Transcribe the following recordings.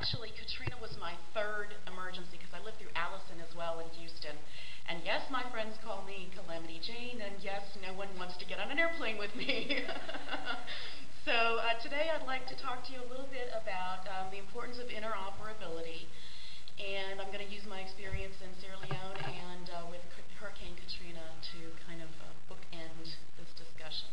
Actually, Katrina was my third emergency because I lived through Allison as well in Houston. And yes, my friends call me Calamity Jane, and yes, no one wants to get on an airplane with me. So today I'd like to talk to you a little bit about the importance of interoperability, and I'm going to use my experience in Sierra Leone and with Hurricane Katrina to kind of bookend this discussion.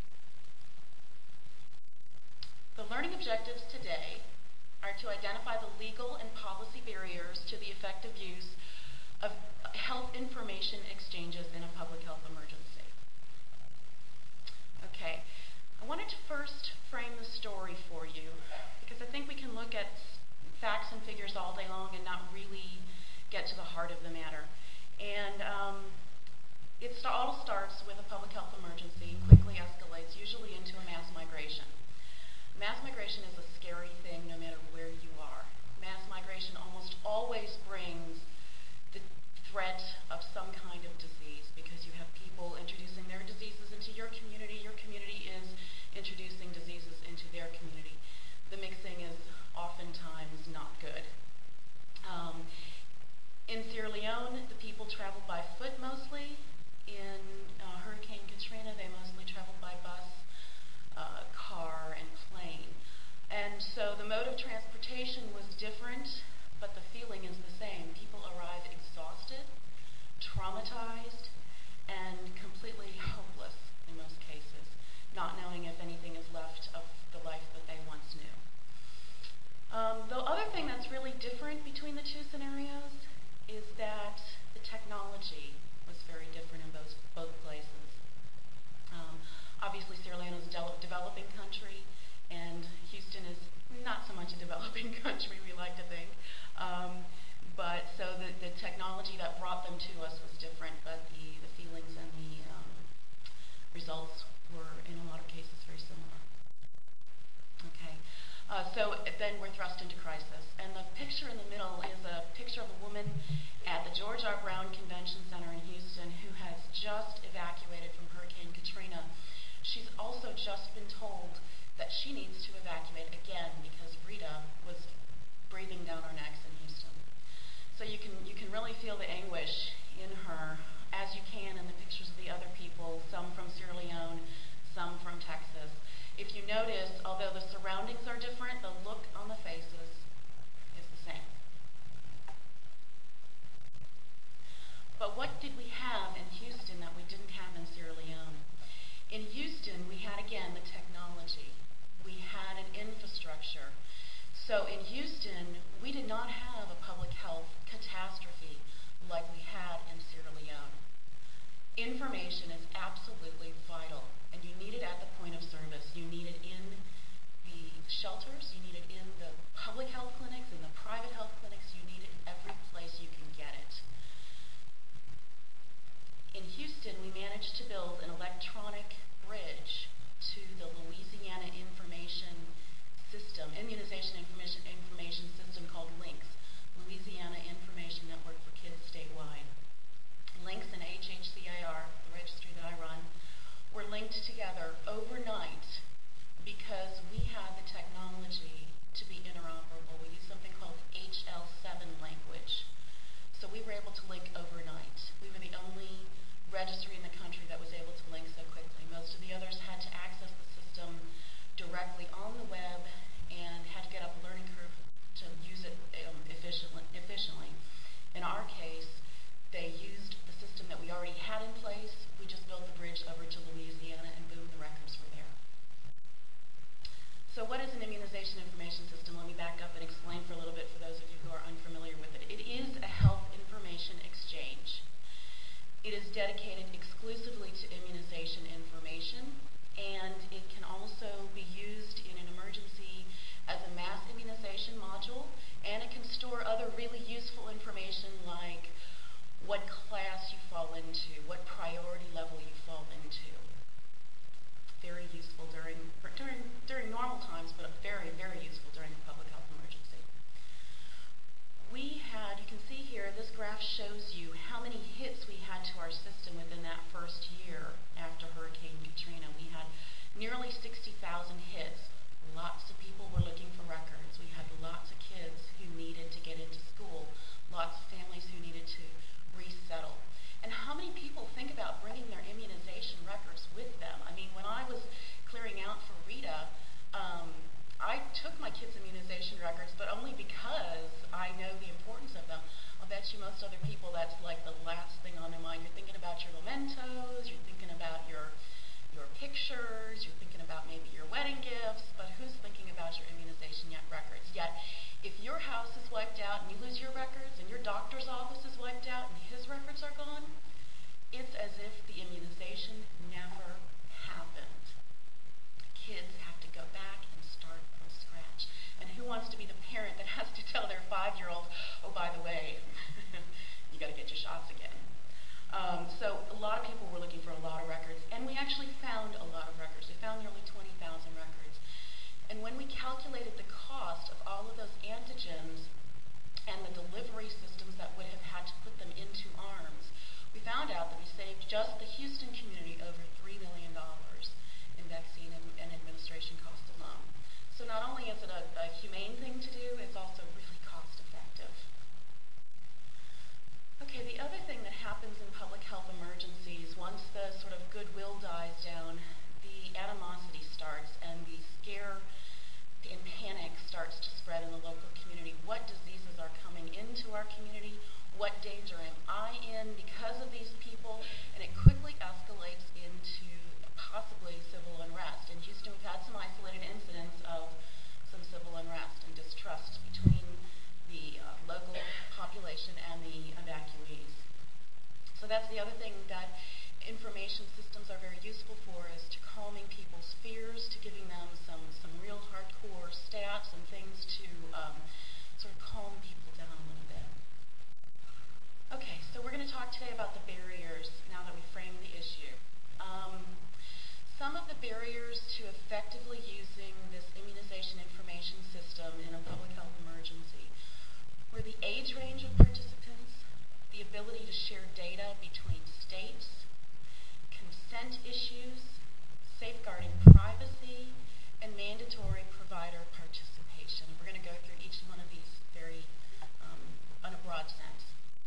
The learning objectives today are to identify the legal and policy barriers to the effective use of health information exchanges in a public health emergency. Okay, I wanted to first frame the story for you because I think we can look at facts and figures all day long and not really get to the heart of the matter. And it all starts with a public health emergency, quickly escalates usually into a mass migration. Mass migration is a scary thing no matter where you are. Mass migration almost always brings the threat of some kind of disease because you have people introducing their diseases into your community is introducing diseases into their community. The mixing is oftentimes not good. In Sierra Leone, the people traveled by foot mostly. In Hurricane Katrina, they mostly traveled by bus, car, and plane. And so the mode of transportation was different, but the feeling is the same. People arrive exhausted, traumatized, and completely hopeless in most cases, not knowing if anything is left of the life that they once knew. The other thing that's really different between the two scenarios is that the technology was very different in both places. Obviously, Sierra Leone is a developing country, and Houston is not so much a developing country, we like to think. But so the technology that brought them to us was different, but the feelings and the results were, in a lot of cases, very similar. Okay, so then we're thrust into crisis. And the picture in the middle is a picture of a woman at the George R. Brown Convention Center in Houston who has just evacuated from Hurricane Katrina. She's also just been told that she needs to evacuate again because Rita was breathing down our necks in Houston. So you can really feel the anguish in her, as you can in the pictures of the other people, some from Sierra Leone, some from Texas. If you notice, although the surroundings are different, the look on the faces is the same. But what did we have in Houston that we didn't have in Sierra Leone? In Houston, we had, again, the technology. We had an infrastructure. So in Houston, we did not have a public health catastrophe like we had in Sierra Leone. Information is absolutely vital, and you need it at the point of service. You need it in the shelters. You need it in the public health clinics, in the private health clinics. You need it every place you can get it. In Houston, we managed to build an electronic bridge to the Louisiana Information System, Immunization Information System called LINCS, Louisiana Information Network for Kids Statewide. LINCS and HHCAR, the registry that I run, were linked together overnight because we had the technology to be interoperable. We used something called HL7 language. So we were able to link overnight. We were the only registry in the country that was able to link so quickly. Most of the others had to access the system directly on the web and had to get up a learning curve to use it efficiently. In our case, they used the system that we already had in place. We just built the bridge over to Louisiana, and boom, the records were there. So what is an immunization information system? Let me back up and explain for a little bit for those of you who are unfamiliar with it. It is a health information exchange. It is dedicated exclusively to immunization information, and it can also be used in an emergency as a mass immunization module, and it can store other really useful information like what class you fall into, what priority level you fall into. Very useful during normal times, but very, very useful during a public health emergency. You can see here, this graph shows you how many hits we had to our system within that first year after Hurricane Katrina. We had nearly 60,000 hits, took my kids' immunization records, but only because I know the importance of them. I'll bet you most other people that's like the last thing on their mind. You're thinking about your mementos, you're thinking about your pictures, you're thinking about maybe your wedding gifts, but who's thinking about your immunization records? Yet, if your house is wiped out and you lose your records, and your doctor's office is wiped out and his records are gone, it's as if the immunization never happened. Kids have to go back and start from scratch. And who wants to be the parent that has to tell their 5-year-old, oh, by the way, you got to get your shots again. So a lot of people were looking for a lot of records, and we actually found a lot of records. We found nearly 20,000 records. And when we calculated the cost of all of those antigens and the delivery systems that would have had to put them into arms, we found out that we saved just the Houston community over $3 million in vaccine and administration costs alone. So not only is it a humane thing to do, it's also really cost effective. Okay, the other thing that happens in public health emergencies, once the sort of goodwill dies down, the animosity starts and the scare and panic starts to spread in the local community. What diseases are coming into our community? What danger am I in because of these people? And it quickly escalates into possibly civil unrest. In Houston, we've had some isolated incidents of some civil unrest and distrust between the local population and the evacuees. So that's the other thing that information systems are very useful for, is to calming people's fears, to giving them some real hardcore stats and things to sort of calm people down a little bit. Okay, so we're going to talk today about the barriers now that we framed the issue. Some of the barriers to effectively using this immunization information system in a public health emergency were the age range of participants, the ability to share data between states, consent issues, safeguarding privacy, and mandatory provider participation. We're going to go through each one of these very in a broad sense.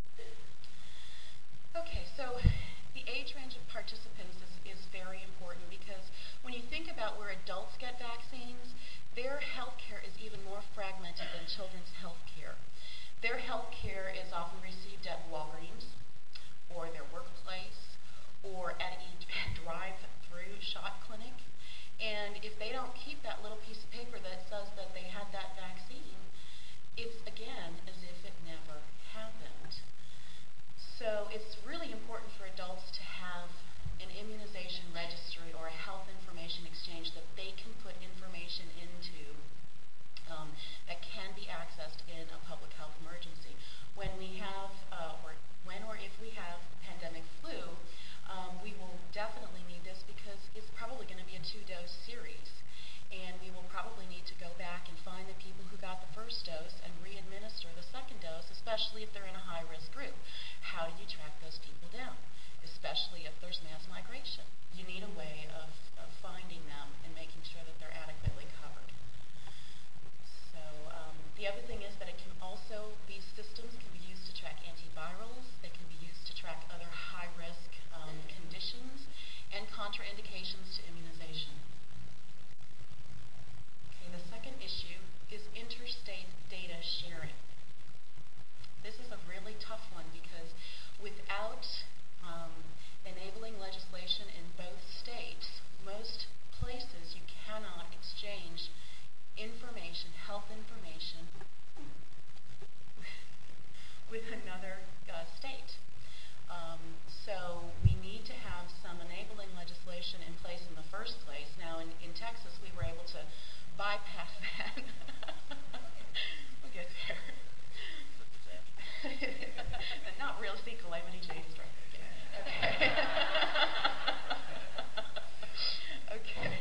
Okay, so the age range of participants is very important because when you think about where adults get vaccines, their health care is even more fragmented than children's health care. Their health care is often received at Walgreens or their workplace or at a drive-through shot clinic. And if they don't keep that little piece of paper that says that they had that vaccine, it's again as if it never happened. So it's really important for adults to have an immunization registry or a health information exchange that they can put information into that can be accessed in a public health emergency. When we have, or if we have pandemic flu, we will definitely need this because it's probably going to be a 2-dose series. And we will probably need to go back and find the people who got the first dose and re-administer the second dose, especially if they're in a high-risk group. How do you track those people down, especially if there's mass migration? You need a way of finding them and making sure that they're adequately covered. So the other thing is that it can also, these systems can be used to track antivirals, they can be used to track other high-risk conditions and contraindications to immunization. Okay, the second issue is interstate data sharing. This is a really tough one because without enabling legislation in both states, most places you cannot exchange information, health information, with another state. So we need to have some enabling legislation in place in the first place. Now in Texas we were able to bypass that. We'll get there. Not real, see Calamity Jane struck again. Okay. Okay.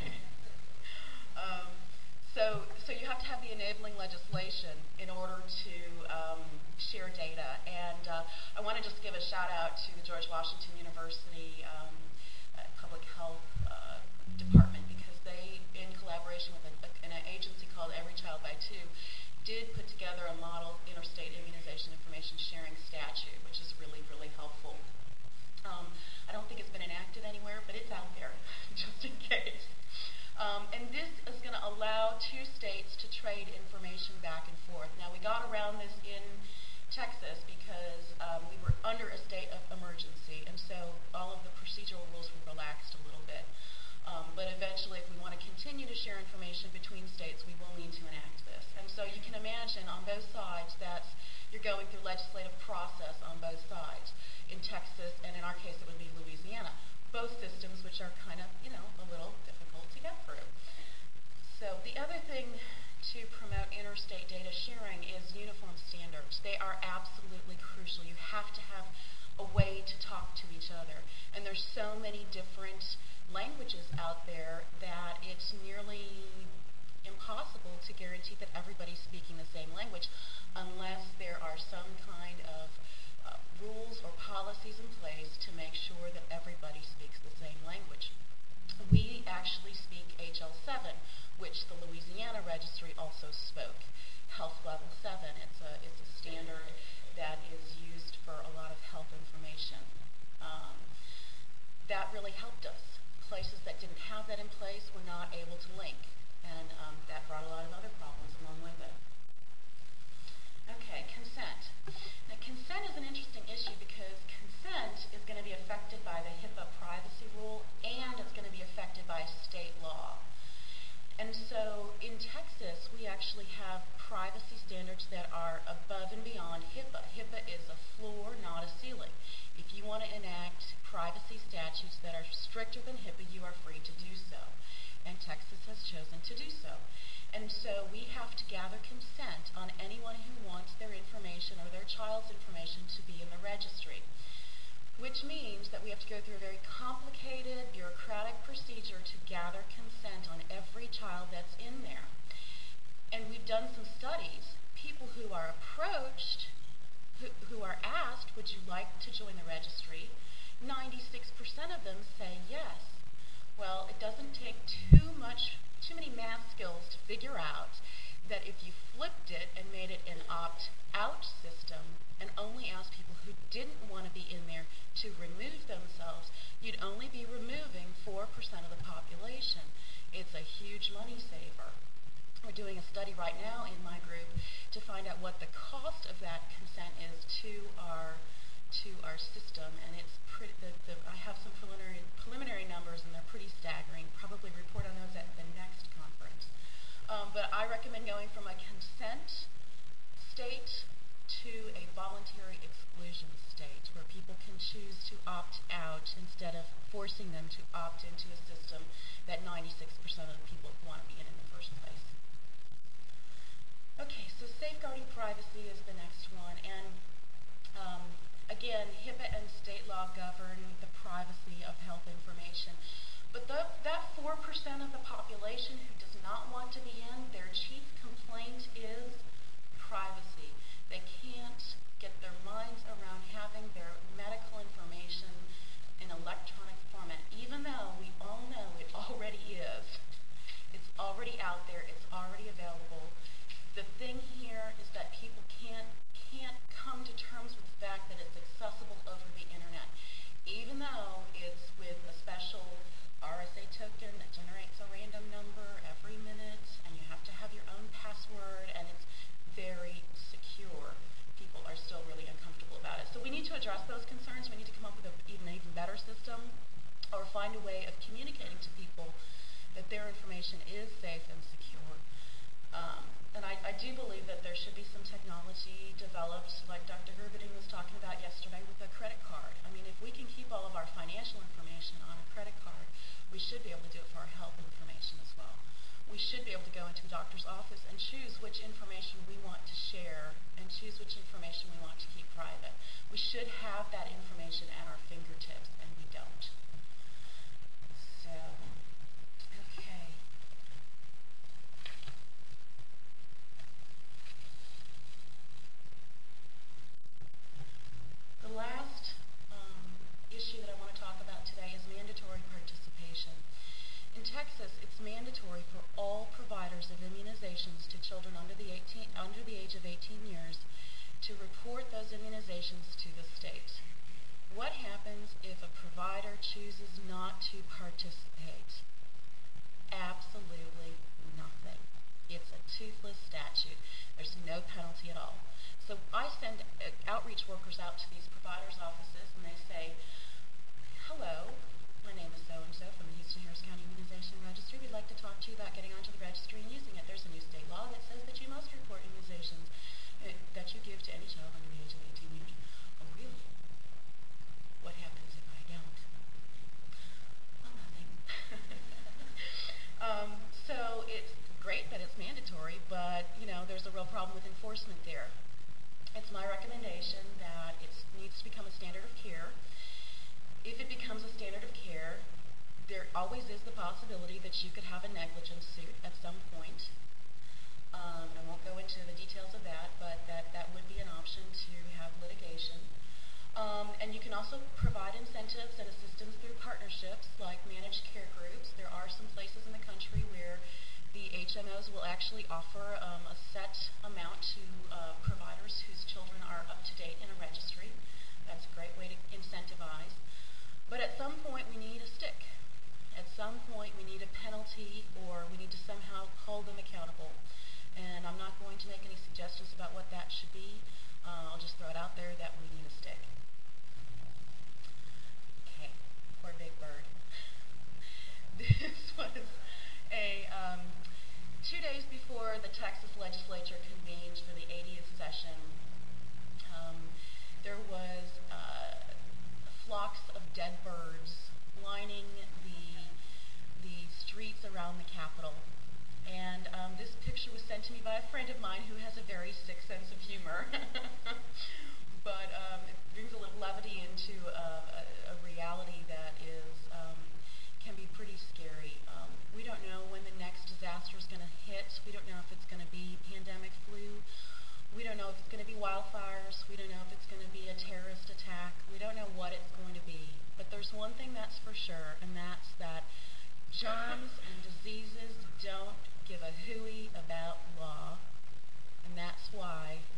So you have to have the enabling legislation in order to share data. And I want to just give a shout out to the George Washington University Public Health Department because they, in collaboration with an agency called Every Child by Two, did put together a model interstate immunization information sharing statute, which is really, really helpful. I don't think it's been enacted anywhere, but it's out there, just in case. And this is going to allow two states to found this in Texas because we were under a state of emergency, and so all of the procedural rules were relaxed a little bit. But eventually, if we want to continue to share information between states, we will need to enact this. And so you can imagine on both sides that you're going through legislative process on both sides. In Texas, and in our case, it would be Louisiana. Both systems which are kind of, a little difficult to get through. So the other thing to promote interstate data sharing is uniform standards. They are absolutely crucial. You have to have a way to talk to each other. And there's so many different languages out there that it's nearly impossible to guarantee that everybody's speaking the same language unless there are some kind of rules or policies in place to make sure that everybody speaks the same language. We actually speak HL7, which the Louisiana Registry also spoke. Health Level 7, it's a standard that is used for a lot of health information. That really helped us. Places that didn't have that in place were not able to link, and that brought a lot of other problems along with it. Okay, consent. Now, consent is an interesting issue because consent is going to be affected by the HIPAA privacy rule, and it's going to be affected by state law. And so in Texas, we actually have privacy standards that are above and beyond HIPAA. HIPAA is a floor, not a ceiling. If you want to enact privacy statutes that are stricter than HIPAA, you are free to do so. And Texas has chosen to do so. And so we have to gather consent on anyone who wants their information or their child's information to be in the registry, which means that we have to go through a very complicated, bureaucratic procedure to gather consent on every child that's in there. And we've done some studies. People who are approached, who are asked, would you like to join the registry? 96% of them say yes. Well, it doesn't take too many math skills to figure out that if you flipped it and made it an opt-out system and only asked people who didn't want to be in there to remove themselves, you'd only be removing 4% of the population. It's a huge money saver. We're doing a study right now in my group to find out what the cost of that consent is to our system, and it's pretty. I have some preliminary numbers, and they're pretty staggering. Probably report on those at the next conference. But I recommend going from a consent state to a voluntary exclusion state, where people can choose to opt out instead of forcing them to opt into a system that 96% of the people want to be in the first place. Okay, so safeguarding privacy is the next one, and again, HIPAA and state law govern the privacy of health information. But that 4% of the population who does not want to be in, their chief complaint is privacy. They can't get their minds around having their medical information in electronic format, even though we all know it already is. It's already out there. It's already available. The thing here is that people can't come to terms with the fact that it's accessible over the internet, even though it's with a special RSA token that generates a random number every minute, and you have to have your own password, and it's very secure. People are still really uncomfortable about it. So we need to address those concerns. We need to come up with an even better system, or find a way of communicating to people that their information is safe and secure. And I do believe that there should be some technology developed, like Dr. Gerberding was talking about yesterday with a credit card. I mean, if we can keep all of our financial information on a credit card, we should be able to do it for our health information as well. We should be able to go into a doctor's office and choose which information we want to share and choose which information we want to keep private. We should have that information at our fingertips, and we don't. So, okay. The last issue that I want to talk about today is mandatory participation. In Texas, it's mandatory for all providers of immunizations to children under the age of 18 years to report those immunizations to the state. What happens if a provider chooses not to participate? Absolutely nothing. It's a toothless statute. There's no penalty at all. So I send outreach workers out to these providers' offices, and they say, hello, my name is so-and-so from the Houston-Harris County Immunization Registry. We'd like to talk to you about getting onto the registry and using it. There's a new state law that says that you must report immunizations that you give to any child under the age of 18 years. Oh, really? What happens if I don't? Well, nothing. So it's great that it's mandatory, but, there's a real problem with enforcement there. It's my recommendation that it needs to become a standard of care. If it becomes a standard of care, there always is the possibility that you could have a negligence suit at some point. I won't go into the details of that, but that would be an option to have litigation. And you can also provide incentives and assistance through partnerships like managed care groups. There are some places in the country where the HMOs will actually offer a set amount to providers whose children are up to date in a registry. That's a great way to incentivize. But at some point we need a stick. At some point we need a penalty, or we need to somehow hold them accountable. And I'm not going to make any suggestions about what that should be. I'll just throw it out there that we need a stick. Okay, poor Big Bird. This was 2 days before the Texas legislature convened for the 80th session. There was flocks of dead birds lining the streets around the Capitol. And this picture was sent to me by a friend of mine who has a very sick sense of humor. But it brings a little levity into a reality that can be pretty scary. We don't know when the next disaster is going to hit. We don't know if it's going to be pandemic flu. We don't know if it's going to be wildfires. We don't know if it's going to be a terrorist attack. We don't know what it's going to be. But there's one thing that's for sure, and that's that germs and diseases don't give a hooey about law. And that's why